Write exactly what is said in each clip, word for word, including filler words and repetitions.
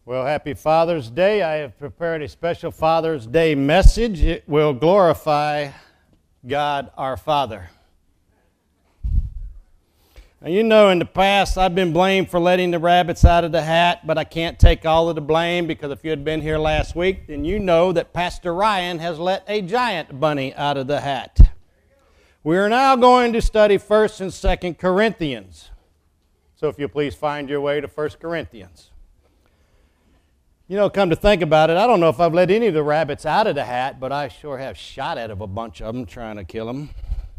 Well, happy Father's Day. I have prepared a special Father's Day message. It will glorify God our Father. Now, you know, in the past, I've been blamed for letting the rabbits out of the hat, but I can't take all of the blame because if you had been here last week, then you know that Pastor Ryan has let a giant bunny out of the hat. We are now going to study First and Second Corinthians. So if you'll please find your way to First Corinthians. You know, come to think about it, I don't know if I've let any of the rabbits out of the hat, but I sure have shot at a bunch of them trying to kill them.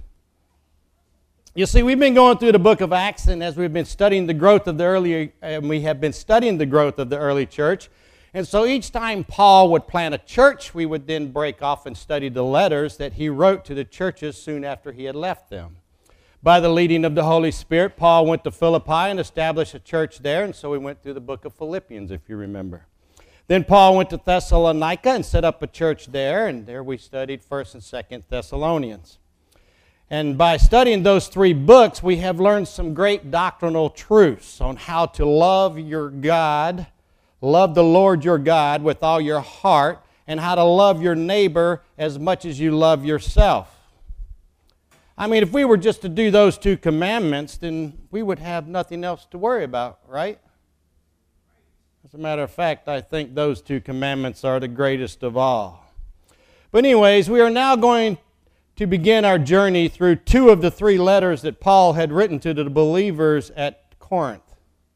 You see, we've been going through the book of Acts, and as we've been studying the growth of the early, and we have been studying the growth of the early church, and so each time Paul would plant a church, we would then break off and study the letters that he wrote to the churches soon after he had left them. By the leading of the Holy Spirit, Paul went to Philippi and established a church there, and so we went through the book of Philippians, if you remember. Then Paul went to Thessalonica and set up a church there, and there we studied First and Second Thessalonians. And by studying those three books, we have learned some great doctrinal truths on how to love your God, love the Lord your God with all your heart, and how to love your neighbor as much as you love yourself. I mean, if we were just to do those two commandments, then we would have nothing else to worry about, right? As a matter of fact, I think those two commandments are the greatest of all. But anyways, we are now going to begin our journey through two of the three letters that Paul had written to the believers at Corinth.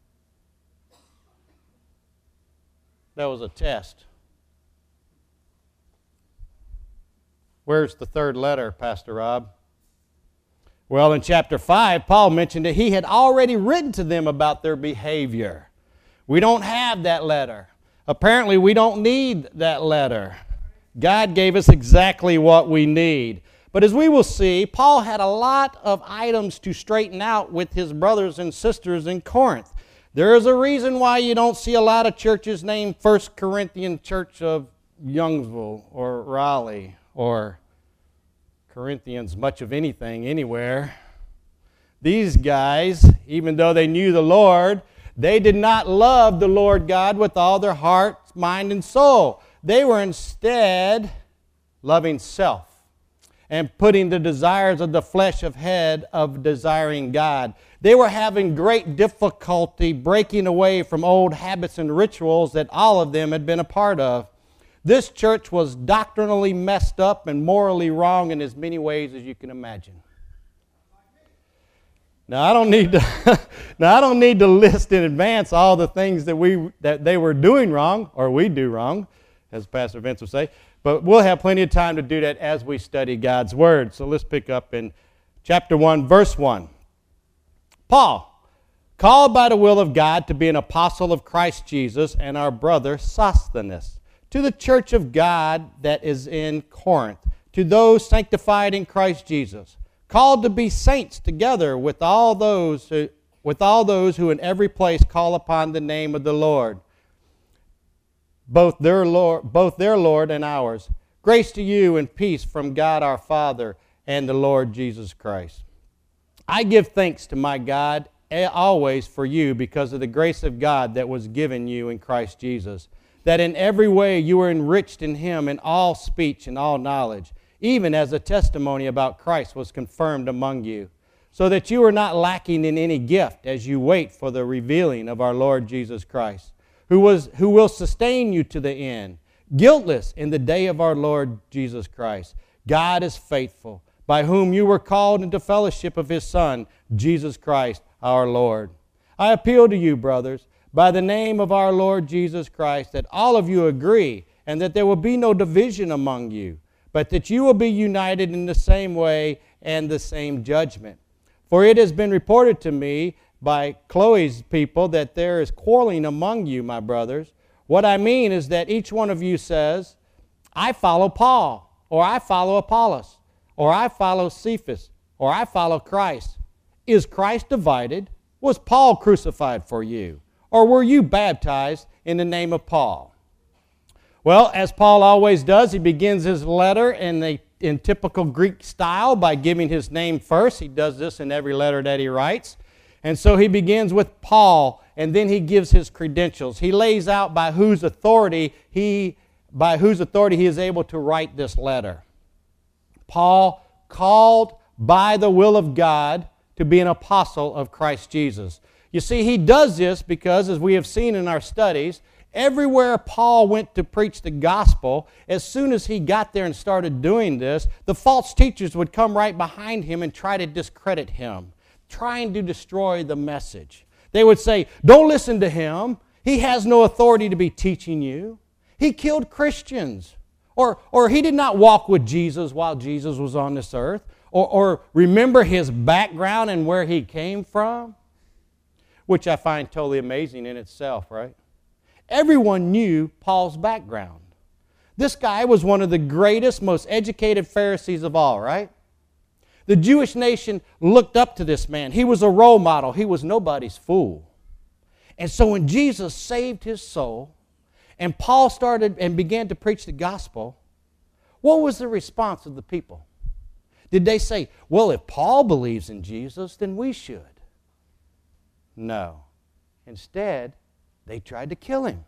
That was a test. Where's the third letter, Pastor Rob? Well, in chapter five, Paul mentioned that he had already written to them about their behavior. We don't have that letter. Apparently, we don't need that letter. God gave us exactly what we need. But as we will see, Paul had a lot of items to straighten out with his brothers and sisters in Corinth. There is a reason why you don't see a lot of churches named First Corinthian Church of Youngsville or Raleigh or Corinthians much of anything anywhere. These guys, even though they knew the Lord, they did not love the Lord God with all their heart, mind, and soul. They were instead loving self and putting the desires of the flesh ahead of desiring God. They were having great difficulty breaking away from old habits and rituals that all of them had been a part of. This church was doctrinally messed up and morally wrong in as many ways as you can imagine. Now I don't need to. now I don't need to list in advance all the things that we that they were doing wrong or we do wrong, as Pastor Vince would say. But we'll have plenty of time to do that as we study God's Word. So let's pick up in chapter one, verse one. Paul, called by the will of God to be an apostle of Christ Jesus, and our brother Sosthenes, to the church of God that is in Corinth, to those sanctified in Christ Jesus, called to be saints together with all those who, with all those who in every place call upon the name of the Lord, both their Lord, both their Lord and ours. Grace to you and peace from God our Father and the Lord Jesus Christ. I give thanks to my God always for you because of the grace of God that was given you in Christ Jesus, that in every way you were enriched in Him in all speech and all knowledge, even as the testimony about Christ was confirmed among you, so that you are not lacking in any gift as you wait for the revealing of our Lord Jesus Christ, who was who will sustain you to the end, guiltless in the day of our Lord Jesus Christ. God is faithful, by whom you were called into fellowship of His Son, Jesus Christ our Lord. I appeal to you, brothers, by the name of our Lord Jesus Christ, that all of you agree, and that there will be no division among you, but that you will be united in the same way and the same judgment. For it has been reported to me by Chloe's people that there is quarreling among you, my brothers. What I mean is that each one of you says, I follow Paul, or I follow Apollos, or I follow Cephas, or I follow Christ. Is Christ divided? Was Paul crucified for you? Or were you baptized in the name of Paul? Well, as Paul always does, he begins his letter in, the, in typical Greek style by giving his name first. He does this in every letter that he writes. And so he begins with Paul and then he gives his credentials. He lays out by whose authority he, by whose authority he is able to write this letter. Paul, called by the will of God to be an apostle of Christ Jesus. You see, he does this because, as we have seen in our studies, everywhere Paul went to preach the gospel, as soon as he got there and started doing this, the false teachers would come right behind him and try to discredit him, trying to destroy the message. They would say, don't listen to him. He has no authority to be teaching you. He killed Christians. Or, or he did not walk with Jesus while Jesus was on this earth. Or, or remember his background and where he came from. Which I find totally amazing in itself, right? Everyone knew Paul's background. This guy was one of the greatest, most educated Pharisees of all, right? The Jewish nation looked up to this man. He was a role model. He was nobody's fool. And so when Jesus saved his soul, and Paul started and began to preach the gospel, what was the response of the people? Did they say, well, if Paul believes in Jesus, then we should? No. Instead, they tried to kill him.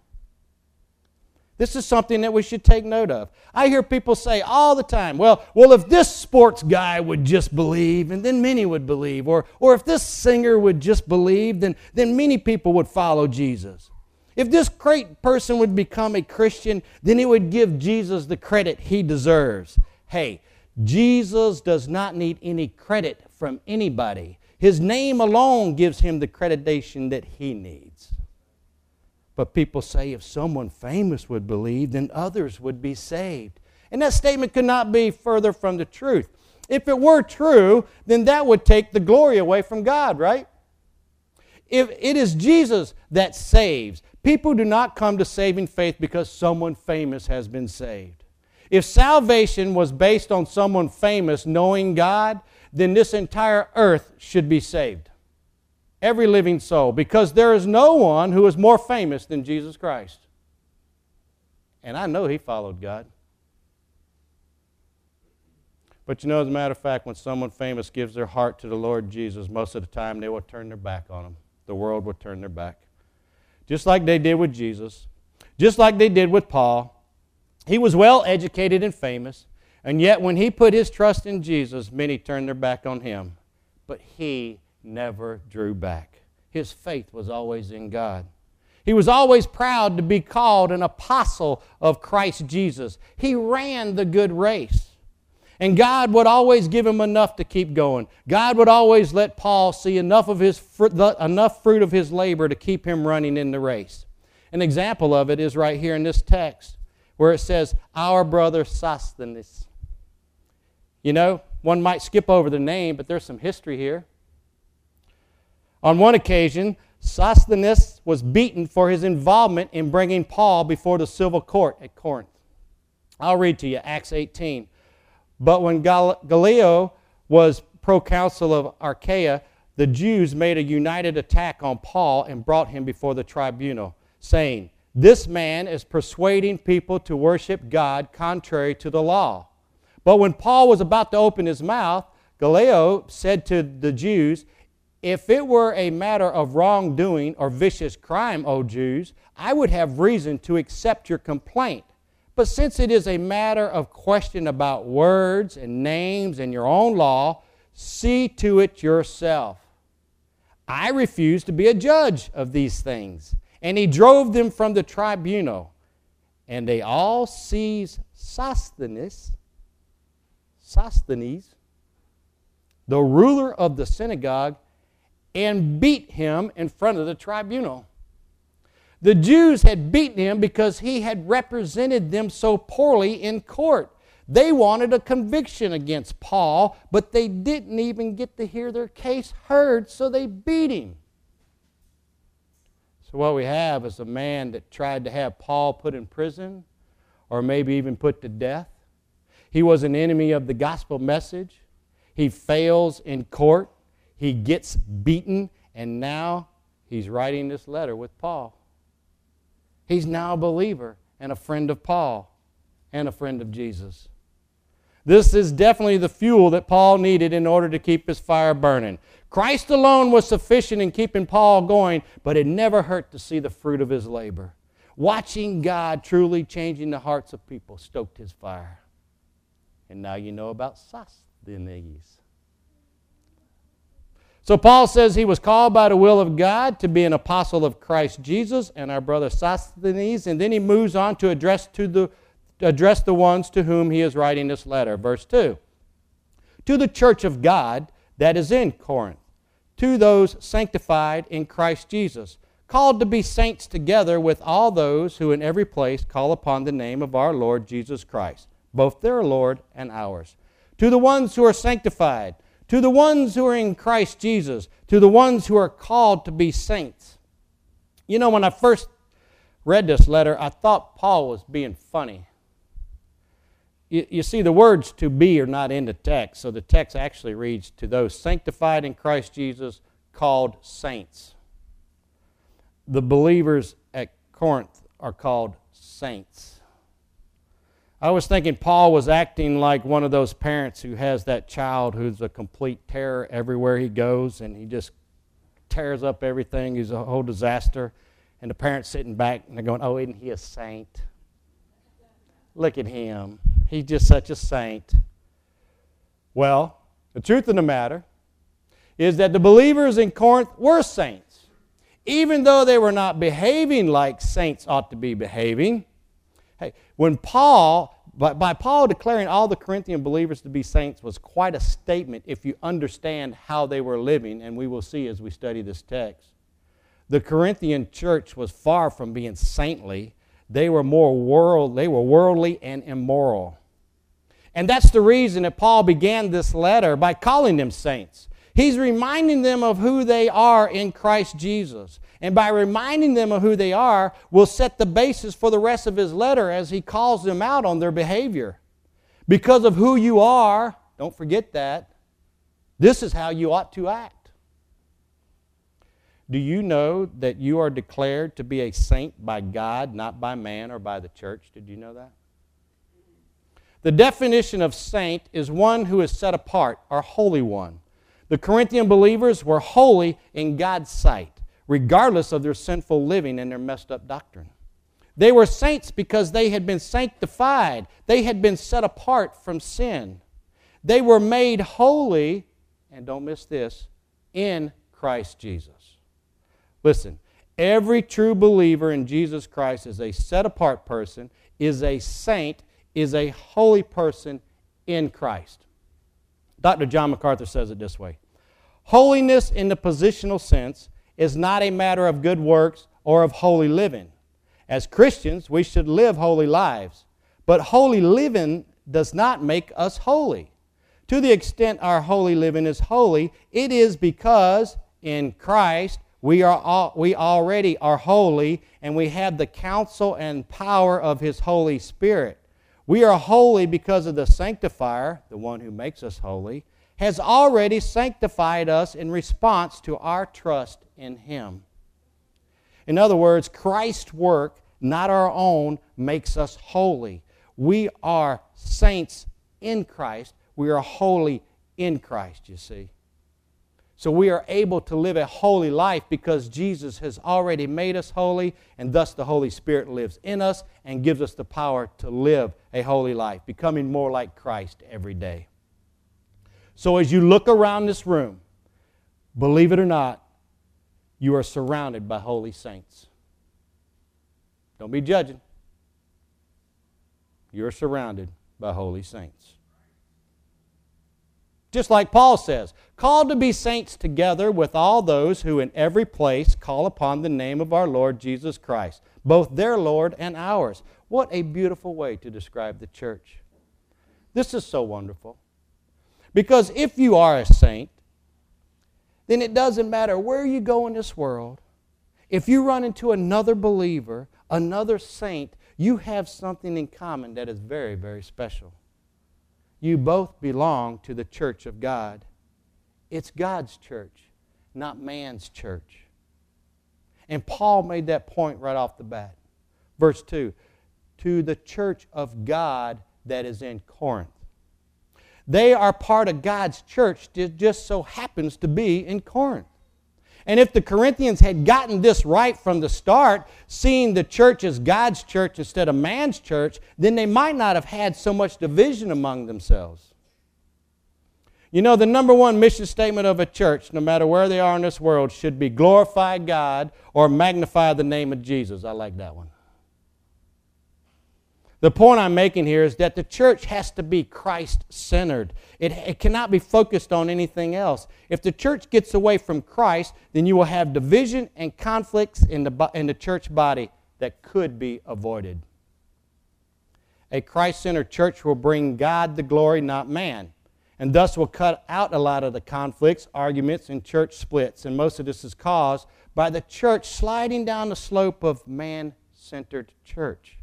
This is something that we should take note of. I hear people say all the time, well, well, if this sports guy would just believe, and then many would believe. Or, or if this singer would just believe, then, then many people would follow Jesus. If this great person would become a Christian, then it would give Jesus the credit he deserves. Hey, Jesus does not need any credit from anybody. His name alone gives him the accreditation that he needs. But people say if someone famous would believe, then others would be saved. And that statement could not be further from the truth. If it were true, then that would take the glory away from God, right? If it is Jesus that saves, people do not come to saving faith because someone famous has been saved. If salvation was based on someone famous knowing God, then this entire earth should be saved. Every living soul, because there is no one who is more famous than Jesus Christ. And I know he followed God. But you know, as a matter of fact, when someone famous gives their heart to the Lord Jesus, most of the time they will turn their back on him. The world will turn their back. Just like they did with Jesus. Just like they did with Paul. He was well educated and famous. And yet when he put his trust in Jesus, many turned their back on him. But he never drew back. His faith was always in God. He was always proud to be called an apostle of Christ Jesus. He ran the good race. And God would always give him enough to keep going. God would always let Paul see enough of his fr- enough fruit of his labor to keep him running in the race. An example of it is right here in this text where it says, our brother Sosthenes. You know, one might skip over the name, but there's some history here. On one occasion, Sosthenes was beaten for his involvement in bringing Paul before the civil court at Corinth. I'll read to you Acts eighteen. But when Gal- Gallio was proconsul of Achaia, the Jews made a united attack on Paul and brought him before the tribunal, saying, this man is persuading people to worship God contrary to the law. But when Paul was about to open his mouth, Gallio said to the Jews, if it were a matter of wrongdoing or vicious crime, O Jews, I would have reason to accept your complaint. But since it is a matter of question about words and names and your own law, see to it yourself. I refuse to be a judge of these things. And he drove them from the tribunal. And they all seized Sosthenes, Sosthenes, the ruler of the synagogue, and beat him in front of the tribunal. The Jews had beaten him because he had represented them so poorly in court. They wanted a conviction against Paul, but they didn't even get to hear their case heard, so they beat him. So what we have is a man that tried to have Paul put in prison, or maybe even put to death. He was an enemy of the gospel message. He fails in court. He gets beaten, and now he's writing this letter with Paul. He's now a believer and a friend of Paul and a friend of Jesus. This is definitely the fuel that Paul needed in order to keep his fire burning. Christ alone was sufficient in keeping Paul going, but it never hurt to see the fruit of his labor. Watching God truly changing the hearts of people stoked his fire. And now you know about Sosthenes. So Paul says he was called by the will of God to be an apostle of Christ Jesus and our brother Sosthenes, and then he moves on to address to the address the ones to whom he is writing this letter. Verse two. To the church of God that is in Corinth, to those sanctified in Christ Jesus, called to be saints together with all those who in every place call upon the name of our Lord Jesus Christ, both their Lord and ours. To the ones who are sanctified, to the ones who are in Christ Jesus, to the ones who are called to be saints. You know, when I first read this letter, I thought Paul was being funny. You, you see, the words to be are not in the text, so the text actually reads, to those sanctified in Christ Jesus, called saints. The believers at Corinth are called saints. I was thinking Paul was acting like one of those parents who has that child who's a complete terror everywhere he goes, and he just tears up everything. He's a whole disaster. And the parents sitting back, and they're going, oh, isn't he a saint? Look at him. He's just such a saint. Well, the truth of the matter is that the believers in Corinth were saints. Even though they were not behaving like saints ought to be behaving. Hey, when Paul, by, by Paul declaring all the Corinthian believers to be saints was quite a statement if you understand how they were living, and we will see as we study this text. The Corinthian church was far from being saintly. They were more world, they were worldly and immoral. And that's the reason that Paul began this letter by calling them saints. He's reminding them of who they are in Christ Jesus. And by reminding them of who they are, will set the basis for the rest of his letter as he calls them out on their behavior. Because of who you are, don't forget that, this is how you ought to act. Do you know that you are declared to be a saint by God, not by man or by the church? Did you know that? The definition of saint is one who is set apart, or holy one. The Corinthian believers were holy in God's sight, regardless of their sinful living and their messed up doctrine. They were saints because they had been sanctified. They had been set apart from sin. They were made holy, and don't miss this, in Christ Jesus. Listen, every true believer in Jesus Christ is a set-apart person, is a saint, is a holy person in Christ. Doctor John MacArthur says it this way. Holiness in the positional sense is not a matter of good works or of holy living. As Christians, we should live holy lives. But holy living does not make us holy. To the extent our holy living is holy, it is because in Christ we are all, we already are holy, and we have the counsel and power of His Holy Spirit. We are holy because of the sanctifier, the one who makes us holy, has already sanctified us in response to our trust in Him. In other words, Christ's work, not our own, makes us holy. We are saints in Christ. We are holy in Christ, you see. So we are able to live a holy life because Jesus has already made us holy, and thus the Holy Spirit lives in us and gives us the power to live a holy life, becoming more like Christ every day. So as you look around this room, believe it or not, you are surrounded by holy saints. Don't be judging. You're surrounded by holy saints. Just like Paul says, called to be saints together with all those who in every place call upon the name of our Lord Jesus Christ, both their Lord and ours. What a beautiful way to describe the church. This is so wonderful. Because if you are a saint, then it doesn't matter where you go in this world. If you run into another believer, another saint, you have something in common that is very, very special. You both belong to the church of God. It's God's church, not man's church. And Paul made that point right off the bat. Verse two, to the church of God that is in Corinth. They are part of God's church that just so happens to be in Corinth. And if the Corinthians had gotten this right from the start, seeing the church as God's church instead of man's church, then they might not have had so much division among themselves. You know, the number one mission statement of a church, no matter where they are in this world, should be glorify God or magnify the name of Jesus. I like that one. The point I'm making here is that the church has to be Christ-centered. It, it cannot be focused on anything else. If the church gets away from Christ, then you will have division and conflicts in the, in the church body that could be avoided. A Christ-centered church will bring God the glory, not man, and thus will cut out a lot of the conflicts, arguments, and church splits. And most of this is caused by the church sliding down the slope of man-centered church.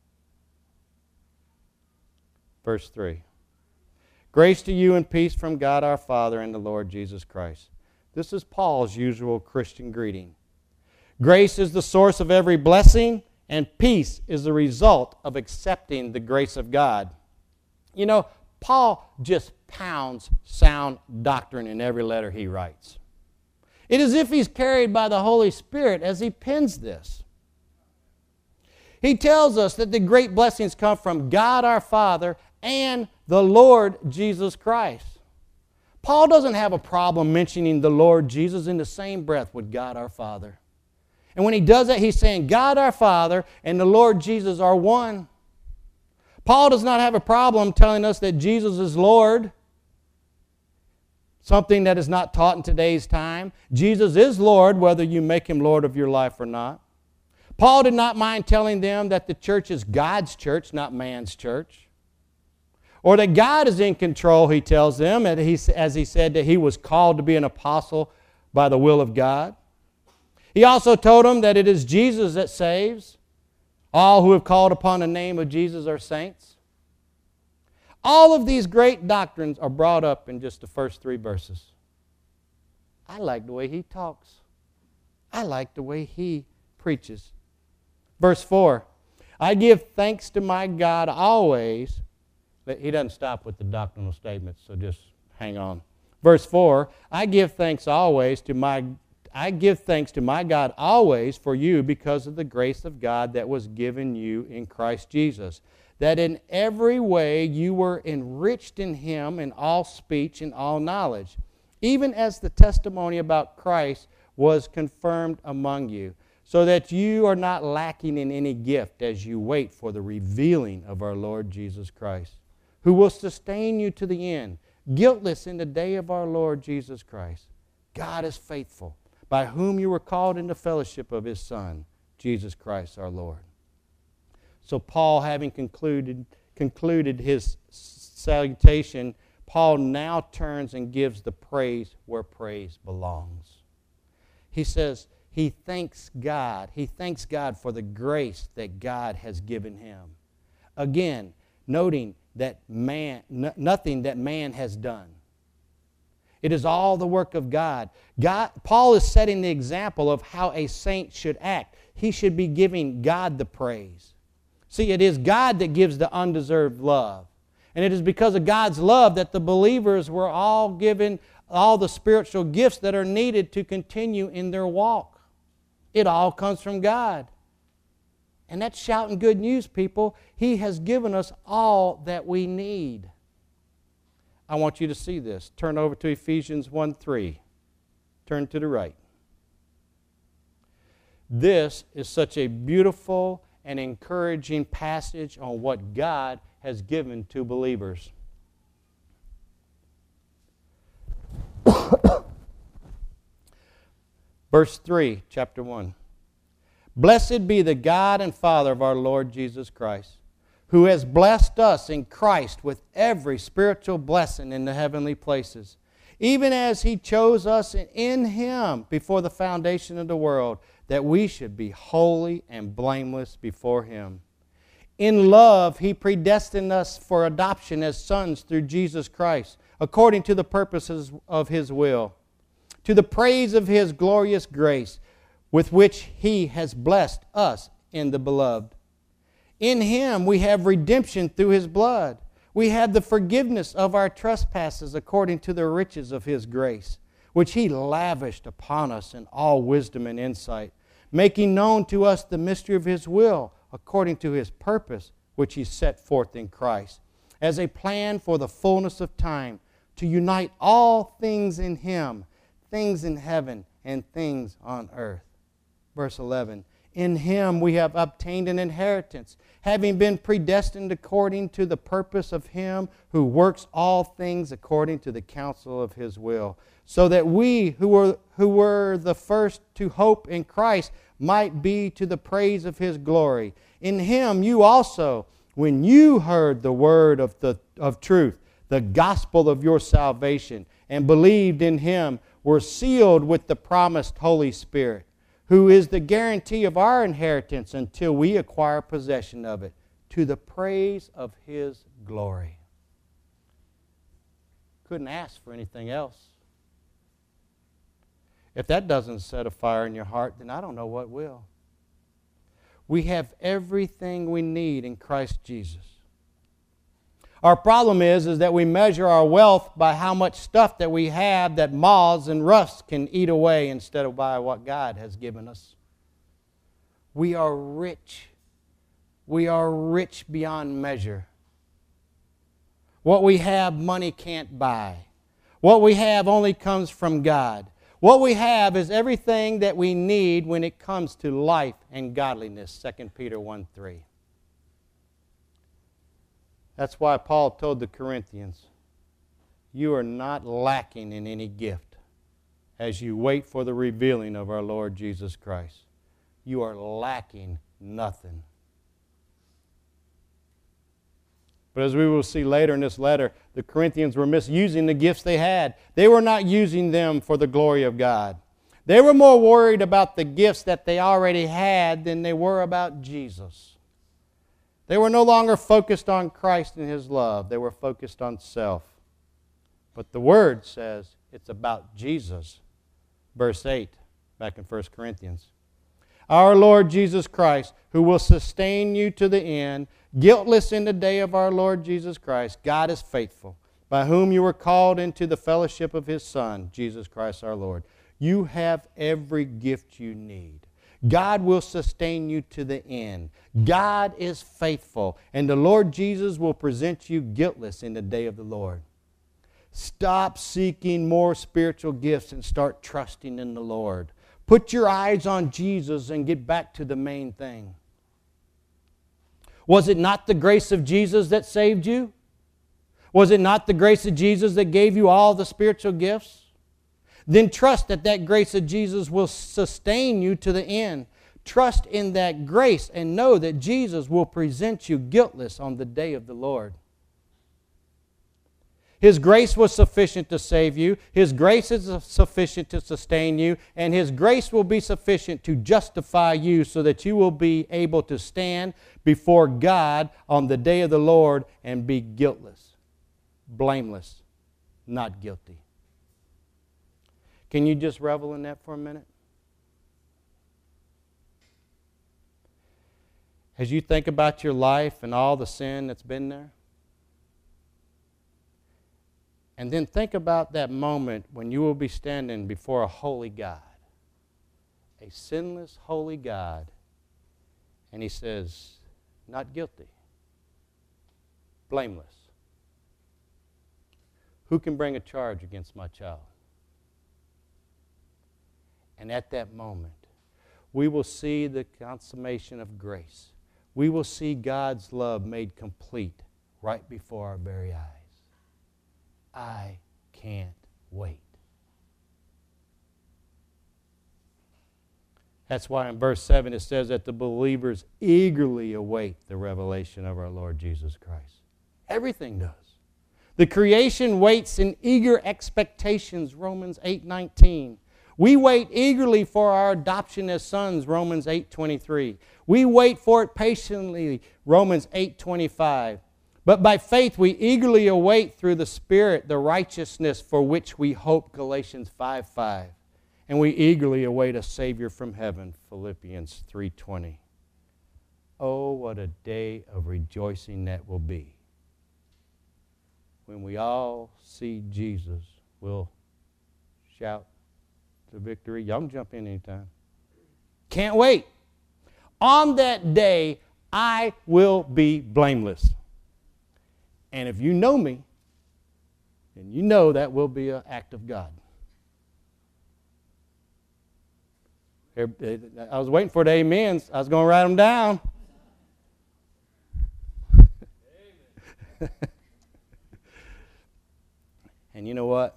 Verse three. Grace to you and peace from God our Father and the Lord Jesus Christ. This is Paul's usual Christian greeting. Grace is the source of every blessing, and peace is the result of accepting the grace of God. You know, Paul just pounds sound doctrine in every letter he writes. It is as if he's carried by the Holy Spirit as he pens this. He tells us that the great blessings come from God our Father and the Lord Jesus Christ. Paul doesn't have a problem mentioning the Lord Jesus in the same breath with God our Father. And when he does that, he's saying God our Father and the Lord Jesus are one. Paul does not have a problem telling us that Jesus is Lord, something that is not taught in today's time. Jesus is Lord, whether you make Him Lord of your life or not. Paul did not mind telling them that the church is God's church, not man's church. Or that God is in control, he tells them, and he, as he said that he was called to be an apostle by the will of God. He also told them that it is Jesus that saves. All who have called upon the name of Jesus are saints. All of these great doctrines are brought up in just the first three verses. I like the way he talks. I like the way he preaches. Verse four, I give thanks to my God always. But he doesn't stop with the doctrinal statements, so just hang on. Verse four, I give thanks always to my I give thanks to my God always for you because of the grace of God that was given you in Christ Jesus, that in every way you were enriched in Him in all speech and all knowledge, even as the testimony about Christ was confirmed among you, so that you are not lacking in any gift as you wait for the revealing of our Lord Jesus Christ, who will sustain you to the end, guiltless in the day of our Lord Jesus Christ. God is faithful, by whom you were called into fellowship of His Son, Jesus Christ our Lord. So Paul, having concluded, concluded his salutation, Paul now turns and gives the praise where praise belongs. He says he thanks God. He thanks God for the grace that God has given him. Again, noting that man, n- nothing that man has done. It is all the work of God. God. Paul is setting the example of how a saint should act. He should be giving God the praise. See, it is God that gives the undeserved love. And it is because of God's love that the believers were all given all the spiritual gifts that are needed to continue in their walk. It all comes from God. And that's shouting good news, people. He has given us all that we need. I want you to see this. Turn over to Ephesians one three. Turn to the right. This is such a beautiful and encouraging passage on what God has given to believers. Verse three, chapter one. Blessed be the God and Father of our Lord Jesus Christ, who has blessed us in Christ with every spiritual blessing in the heavenly places, even as He chose us in Him before the foundation of the world, that we should be holy and blameless before Him. In love, He predestined us for adoption as sons through Jesus Christ, according to the purposes of His will, to the praise of His glorious grace, with which He has blessed us in the Beloved. In Him we have redemption through His blood, We have the forgiveness of our trespasses according to the riches of His grace, which He lavished upon us in all wisdom and insight, making known to us the mystery of His will according to His purpose, which He set forth in Christ, as a plan for the fullness of time, to unite all things in Him, things in heaven and things on earth. Verse eleven, in Him we have obtained an inheritance, having been predestined according to the purpose of Him who works all things according to the counsel of His will, so that we who were, who were the first to hope in Christ might be to the praise of His glory. In Him you also, when you heard the word of, the, of truth, the gospel of your salvation, and believed in Him, were sealed with the promised Holy Spirit, who is the guarantee of our inheritance until we acquire possession of it, to the praise of His glory. Couldn't ask for anything else. If that doesn't set a fire in your heart, then I don't know what will. We have everything we need in Christ Jesus. Our problem is, is that we measure our wealth by how much stuff that we have that moths and rust can eat away instead of by what God has given us. We are rich. We are rich beyond measure. What we have, money can't buy. What we have only comes from God. What we have is everything that we need when it comes to life and godliness, Second Peter one three. That's why Paul told the Corinthians, you are not lacking in any gift as you wait for the revealing of our Lord Jesus Christ. You are lacking nothing. But as we will see later in this letter, the Corinthians were misusing the gifts they had. They were not using them for the glory of God. They were more worried about the gifts that they already had than they were about Jesus. They were no longer focused on Christ and His love. They were focused on self. But the Word says it's about Jesus. Verse eight, back in First Corinthians. Our Lord Jesus Christ, who will sustain you to the end, guiltless in the day of our Lord Jesus Christ. God is faithful, by whom you were called into the fellowship of His Son, Jesus Christ our Lord. You have every gift you need. God will sustain you to the end. God is faithful, and the Lord Jesus will present you guiltless in the day of the Lord. Stop seeking more spiritual gifts and start trusting in the Lord. Put your eyes on Jesus and get back to the main thing. Was it not the grace of Jesus that saved you? Was it not the grace of Jesus that gave you all the spiritual gifts? Then trust that that grace of Jesus will sustain you to the end. Trust in that grace and know that Jesus will present you guiltless on the day of the Lord. His grace was sufficient to save you. His grace is sufficient to sustain you. And His grace will be sufficient to justify you so that you will be able to stand before God on the day of the Lord and be guiltless, blameless, not guilty. Can you just revel in that for a minute? As you think about your life and all the sin that's been there, and then think about that moment when you will be standing before a holy God, a sinless, holy God, and He says, not guilty, blameless. Who can bring a charge against my child? And at that moment, we will see the consummation of grace. We will see God's love made complete right before our very eyes. I can't wait. That's why in verse seven it says that the believers eagerly await the revelation of our Lord Jesus Christ. Everything does. The creation waits in eager expectations, Romans eight nineteen. We wait eagerly for our adoption as sons, Romans eight twenty-three. We wait for it patiently, Romans eight twenty-five. But by faith we eagerly await through the Spirit the righteousness for which we hope, Galatians five five. And we eagerly await a Savior from heaven, Philippians three twenty. Oh, what a day of rejoicing that will be. when we all see Jesus, we'll shout to victory. Y'all can jump in anytime. Can't wait. On that day, I will be blameless. And if you know me, then you know that will be an act of God. I was waiting for the amens. I was going to write them down. And you know what?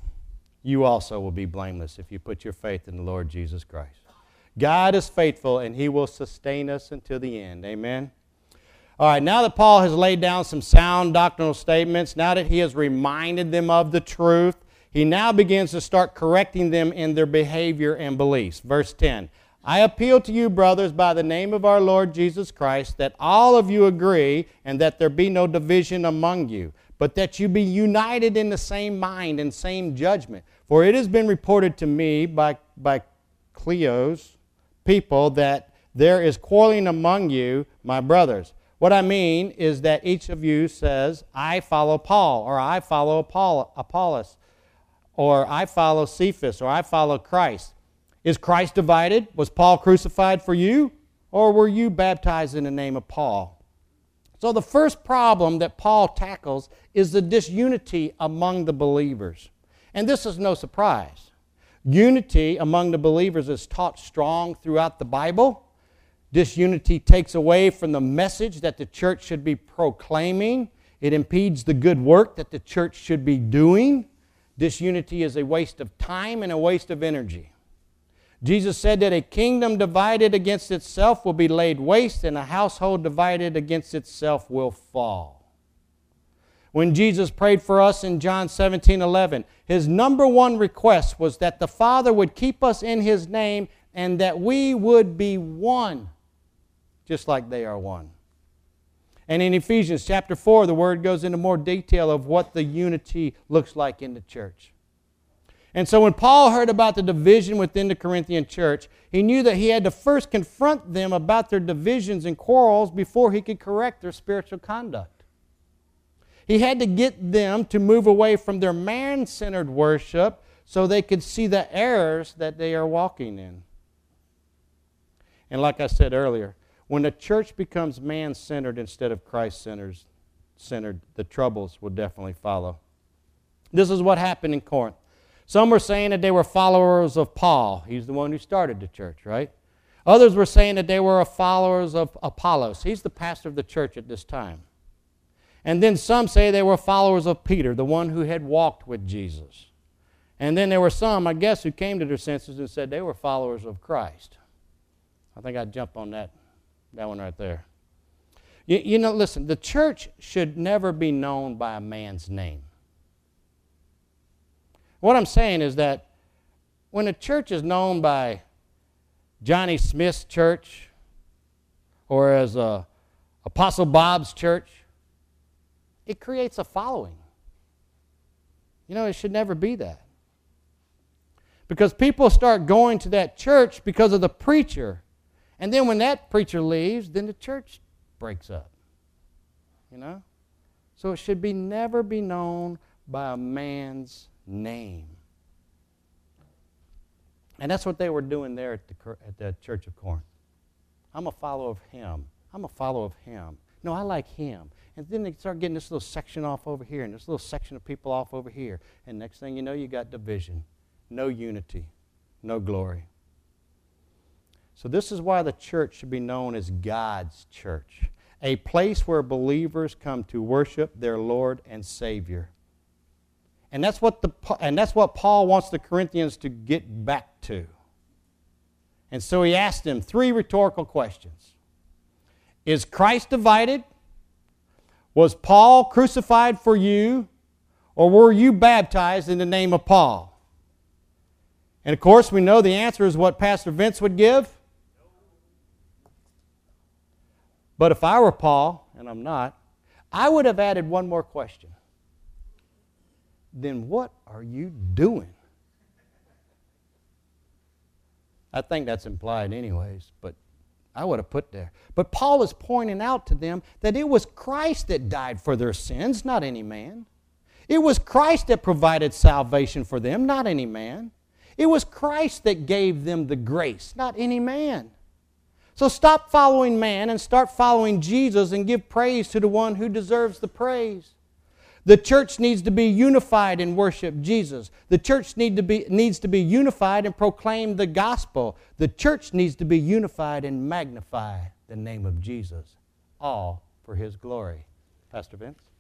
You also will be blameless if you put your faith in the Lord Jesus Christ. God is faithful, and He will sustain us until the end. Amen? All right, now that Paul has laid down some sound doctrinal statements, now that he has reminded them of the truth, he now begins to start correcting them in their behavior and beliefs. Verse ten, I appeal to you, brothers, by the name of our Lord Jesus Christ, that all of you agree, and that there be no division among you, but that you be united in the same mind and same judgment. For it has been reported to me by, by Cleo's people that there is quarreling among you, my brothers. What I mean is that each of you says, I follow Paul, or I follow Apollos, or I follow Cephas, or I follow Christ. Is Christ divided? Was Paul crucified for you? Or were you baptized in the name of Paul? So the first problem that Paul tackles is the disunity among the believers. And this is no surprise. Unity among the believers is taught strong throughout the Bible. Disunity takes away from the message that the church should be proclaiming. It impedes the good work that the church should be doing. Disunity is a waste of time and a waste of energy. Jesus said that a kingdom divided against itself will be laid waste, and a household divided against itself will fall. When Jesus prayed for us in John seventeen eleven, His number one request was that the Father would keep us in His name and that we would be one, just like they are one. And in Ephesians chapter four, the Word goes into more detail of what the unity looks like in the church. And so when Paul heard about the division within the Corinthian church, he knew that he had to first confront them about their divisions and quarrels before he could correct their spiritual conduct. He had to get them to move away from their man-centered worship so they could see the errors that they are walking in. And like I said earlier, when the church becomes man-centered instead of Christ-centered, the troubles will definitely follow. This is what happened in Corinth. Some were saying that they were followers of Paul. He's the one who started the church, right? Others were saying that they were followers of Apollos. He's the pastor of the church at this time. And then some say they were followers of Peter, the one who had walked with Jesus. And then there were some, I guess, who came to their senses and said they were followers of Christ. I think I'd jump on that, that one right there. You, you know, listen, the church should never be known by a man's name. What I'm saying is that when a church is known by Johnny Smith's church or as a Apostle Bob's church, it creates a following. You know, it should never be that. Because people start going to that church because of the preacher. And then when that preacher leaves, then the church breaks up. You know? So it should be never be known by a man's name. And that's what they were doing there at the, at the church of Corinth. I'm a follower of him. I'm a follower of him. No, I like him. And then they start getting this little section off over here and this little section of people off over here. And next thing you know, you got division. No unity. No glory. So this is why the church should be known as God's church. A place where believers come to worship their Lord and Savior. And that's what the and that's what Paul wants the Corinthians to get back to. And so he asked them three rhetorical questions. Is Christ divided? Was Paul crucified for you? Or were you baptized in the name of Paul? And of course we know the answer is what Pastor Vince would give. But if I were Paul, and I'm not, I would have added one more question. Then what are you doing? I think that's implied anyways, but I would have put there. But Paul is pointing out to them that it was Christ that died for their sins, not any man. It was Christ that provided salvation for them, not any man. It was Christ that gave them the grace, not any man. So stop following man and start following Jesus and give praise to the one who deserves the praise. The church needs to be unified in worship Jesus. The church need to be, needs to be unified and proclaim the gospel. The church needs to be unified and magnify the name of Jesus, all for His glory. Pastor Vince?